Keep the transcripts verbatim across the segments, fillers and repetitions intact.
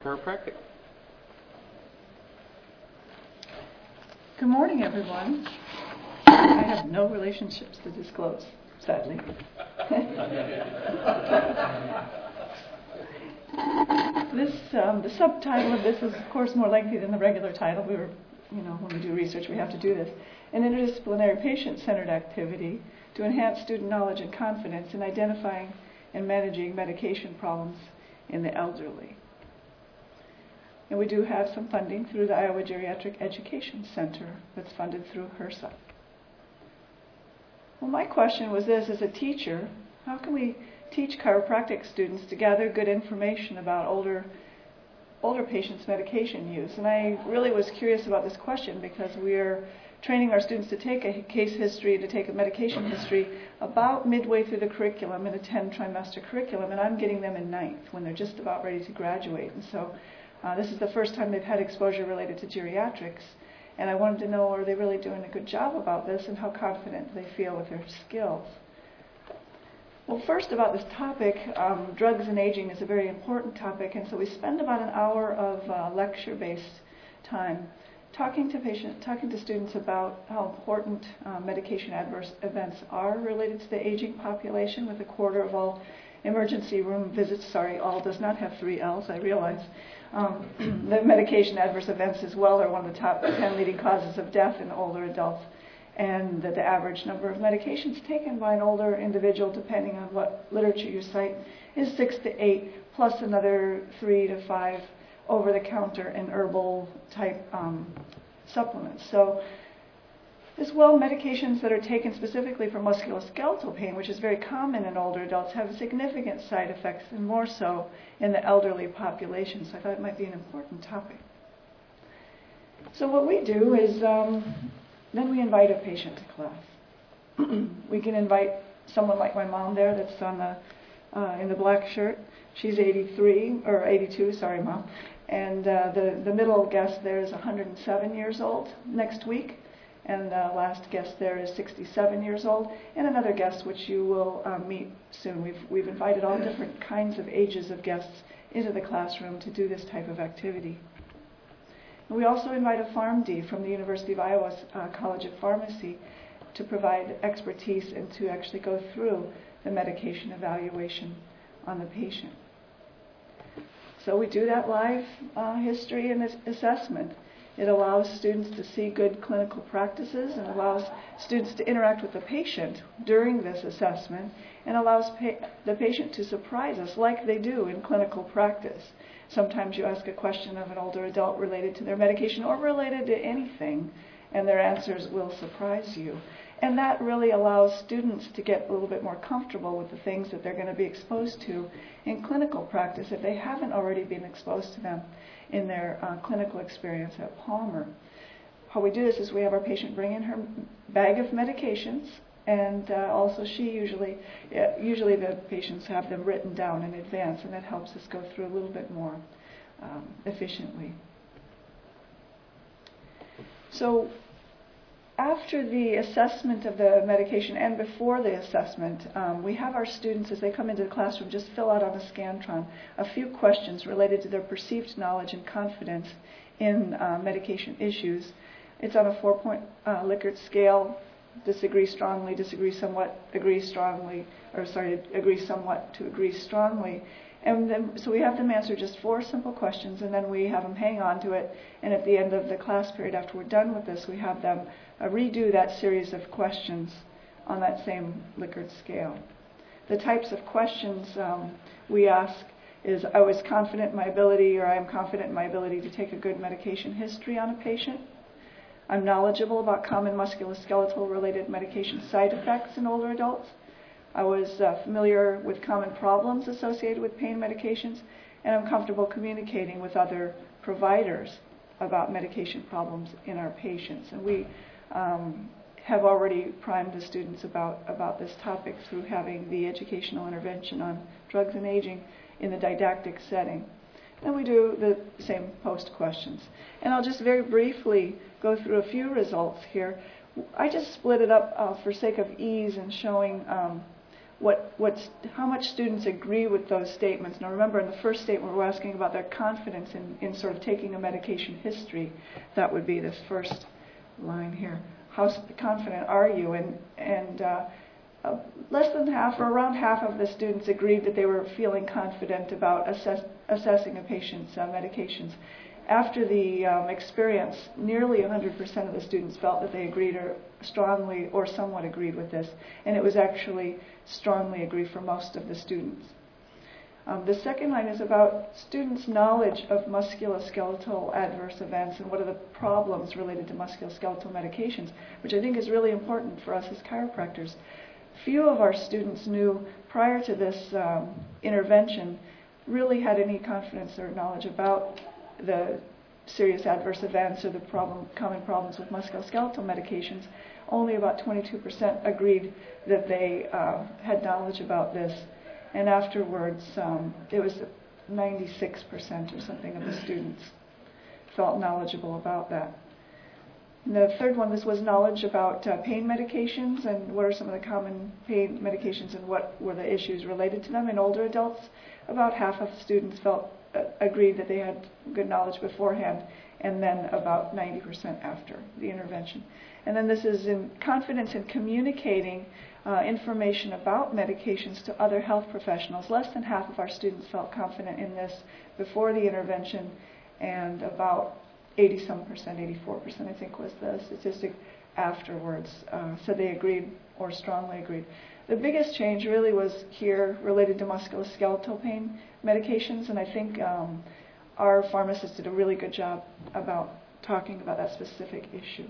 chiropractic. Good morning, everyone. I have no relationships to disclose, sadly. this, um, the subtitle of this is, of course, more lengthy than the regular title. We were, you know, when we do research, we have to do this. An interdisciplinary patient-centered activity to enhance student knowledge and confidence in identifying and managing medication problems in the elderly. And we do have some funding through the Iowa Geriatric Education Center that's funded through HRSA. Well, my question was this: as a teacher, how can we teach chiropractic students to gather good information about older older patients' medication use? And I really was curious about this question because we're training our students to take a case history, to take a medication history about midway through the curriculum in a ten trimester curriculum, and I'm getting them in ninth when they're just about ready to graduate. And so uh, this is the first time they've had exposure related to geriatrics, and I wanted to know, are they really doing a good job about this and how confident they feel with their skills? Well, first about this topic, um, drugs and aging is a very important topic, and so we spend about an hour of uh, lecture-based time talking to patients, talking to students about how important uh, medication adverse events are related to the aging population, with a quarter of all emergency room visits, sorry, all does not have three L's, I realize. Um, the medication adverse events as well are one of the top ten leading causes of death in older adults, and that the average number of medications taken by an older individual, depending on what literature you cite, is six to eight, plus another three to five over-the-counter and herbal type um, supplements. So as well, medications that are taken specifically for musculoskeletal pain, which is very common in older adults, have significant side effects, and more so in the elderly population. So I thought it might be an important topic. So what we do is um, then we invite a patient to class. We can invite someone like my mom there that's on the uh, in the black shirt. She's eighty-three, or eighty-two, sorry, Mom. And uh, the, the middle guest there is one hundred seven years old next week. And the last guest there is sixty-seven years old. And another guest, which you will uh, meet soon. We've, we've invited all different kinds of ages of guests into the classroom to do this type of activity. And we also invite a PharmD from the University of Iowa's uh, College of Pharmacy to provide expertise and to actually go through the medication evaluation on the patient. So we do that live uh, history and assessment. It allows students to see good clinical practices and allows students to interact with the patient during this assessment, and allows pa- the patient to surprise us like they do in clinical practice. Sometimes you ask a question of an older adult related to their medication or related to anything, and their answers will surprise you. And that really allows students to get a little bit more comfortable with the things that they're going to be exposed to in clinical practice if they haven't already been exposed to them in their uh, clinical experience at Palmer. How we do this is we have our patient bring in her bag of medications, and uh, also she usually, uh, usually the patients have them written down in advance, and that helps us go through a little bit more um, efficiently. So after the assessment of the medication and before the assessment, um, we have our students, as they come into the classroom, just fill out on a Scantron a few questions related to their perceived knowledge and confidence in uh, medication issues. It's on a four-point uh, Likert scale: disagree strongly, disagree somewhat, agree strongly, or sorry, agree somewhat to agree strongly. And then, so we have them answer just four simple questions, and then we have them hang on to it. And at the end of the class period, after we're done with this, we have them uh, redo that series of questions on that same Likert scale. The types of questions um, we ask is, I was confident in my ability, or I am confident in my ability to take a good medication history on a patient. I'm knowledgeable about common musculoskeletal related medication side effects in older adults. I was uh, familiar with common problems associated with pain medications, and I'm comfortable communicating with other providers about medication problems in our patients. And we um, have already primed the students about, about this topic through having the educational intervention on drugs and aging in the didactic setting. Then we do the same post questions. And I'll just very briefly go through a few results here. I just split it up uh, for sake of ease and showing um, what, what's, how much students agree with those statements. Now remember, in the first statement we're asking about their confidence in, in sort of taking a medication history. That would be this first line here. How confident are you? And, and uh, uh, less than half, or around half of the students agreed that they were feeling confident about assess, assessing a patient's uh, medications. After the um, experience, nearly one hundred percent of the students felt that they agreed or strongly or somewhat agreed with this, and it was actually strongly agreed for most of the students. Um, the second line is about students' knowledge of musculoskeletal adverse events and what are the problems related to musculoskeletal medications, which I think is really important for us as chiropractors. Few of our students knew prior to this um, intervention really had any confidence or knowledge about the serious adverse events or the problem, common problems with musculoskeletal medications. Only about twenty-two percent agreed that they uh, had knowledge about this. And afterwards, um, it was ninety-six percent or something of the students felt knowledgeable about that. And the third one, this was knowledge about uh, pain medications and what are some of the common pain medications and what were the issues related to them. In older adults, about half of the students felt uh, agreed that they had good knowledge beforehand, and then about ninety percent after the intervention. And then this is in confidence in communicating uh, information about medications to other health professionals. Less than half of our students felt confident in this before the intervention, and about eighty some percent, eighty-four percent I think was the statistic afterwards. Uh, so they agreed or strongly agreed. The biggest change really was here related to musculoskeletal pain medications, and I think um, our pharmacists did a really good job about talking about that specific issue.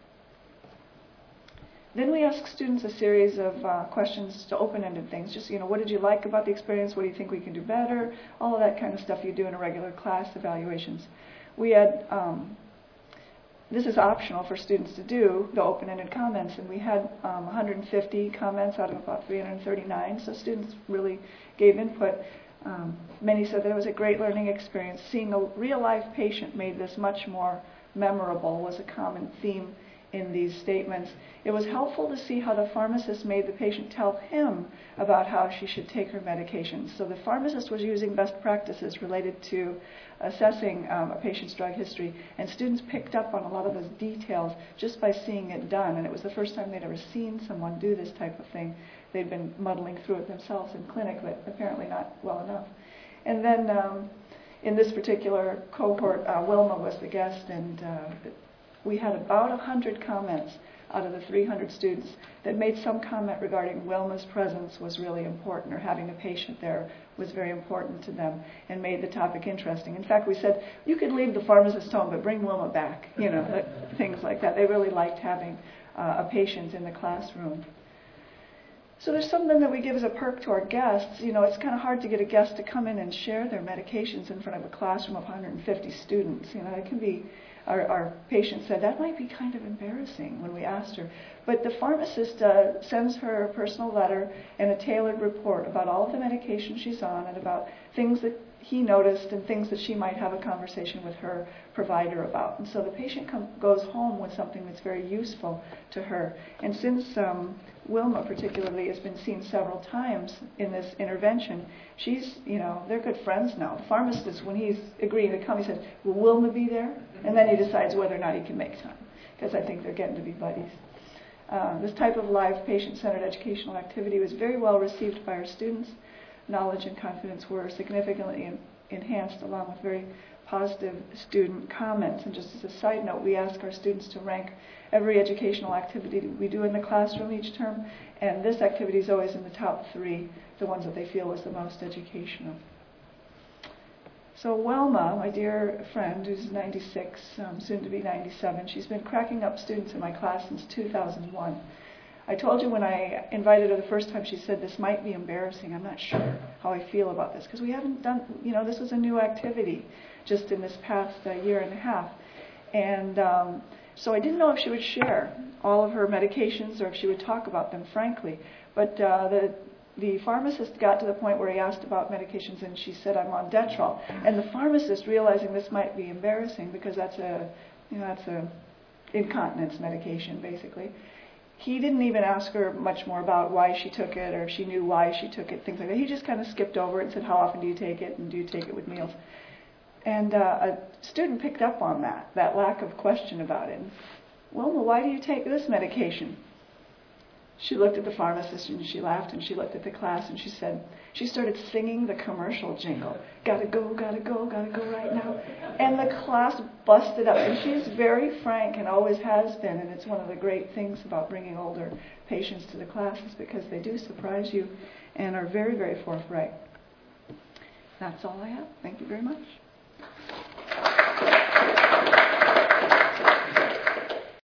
Then we ask students a series of uh, questions to open-ended things. Just, you know, what did you like about the experience? What do you think we can do better? All of that kind of stuff you do in a regular class evaluations. We had, um, this is optional for students to do, the open-ended comments, and we had um, one hundred fifty comments out of about three hundred thirty-nine, so students really gave input. Um, many said that it was a great learning experience. Seeing a real-life patient made this much more memorable, was a common theme in these statements. It was helpful to see how the pharmacist made the patient tell him about how she should take her medications. So the pharmacist was using best practices related to assessing um, a patient's drug history, and students picked up on a lot of those details just by seeing it done, and it was the first time they'd ever seen someone do this type of thing. They'd been muddling through it themselves in clinic, but apparently not well enough. And then um, in this particular cohort, uh, Wilma was the guest, and uh, we had about one hundred comments out of the three hundred students that made some comment regarding Wilma's presence was really important, or having a patient there was very important to them, and made the topic interesting. In fact, we said, you could leave the pharmacist home, but bring Wilma back, you know, things like that. They really liked having uh, a patient in the classroom. So there's something that we give as a perk to our guests. You know, it's kind of hard to get a guest to come in and share their medications in front of a classroom of one hundred fifty students. You know, it can be, our, our patient said that might be kind of embarrassing when we asked her. But the pharmacist uh, sends her a personal letter and a tailored report about all of the medications she's on and about things that he noticed and things that she might have a conversation with her provider about. And so the patient com- goes home with something that's very useful to her. And since um, Wilma particularly has been seen several times in this intervention, she's, you know, they're good friends now. The pharmacist, when he's agreeing to come, he says, will Wilma be there? And then he decides whether or not he can make time, because I think they're getting to be buddies. Uh, this type of live patient-centered educational activity was very well received by our students. Knowledge and confidence were significantly in, enhanced, along with very positive student comments. And just as a side note, we ask our students to rank every educational activity that we do in the classroom each term, and this activity is always in the top three, the ones that they feel was the most educational. So Wilma, my dear friend, who's ninety-six, um, soon to be ninety-seven, she's been cracking up students in my class since two thousand one. I told you when I invited her the first time, she said, this might be embarrassing. I'm not sure how I feel about this, because we haven't done, you know, this was a new activity just in this past uh, year and a half. And um, so I didn't know if she would share all of her medications or if she would talk about them frankly. But uh, the the pharmacist got to the point where he asked about medications, and she said, I'm on Detrol. And the pharmacist, realizing this might be embarrassing because that's a, you know, that's a incontinence medication, basically, he didn't even ask her much more about why she took it or if she knew why she took it, things like that. He just kind of skipped over it and said, how often do you take it, and do you take it with meals? And uh, a student picked up on that, that lack of question about it. And, Wilma, why do you take this medication? She looked at the pharmacist and she laughed, and she looked at the class and she said, she started singing the commercial jingle. Gotta go, gotta go, gotta go right now. And the class busted up. And she's very frank and always has been. And it's one of the great things about bringing older patients to the classes, because they do surprise you and are very, very forthright. That's all I have. Thank you very much.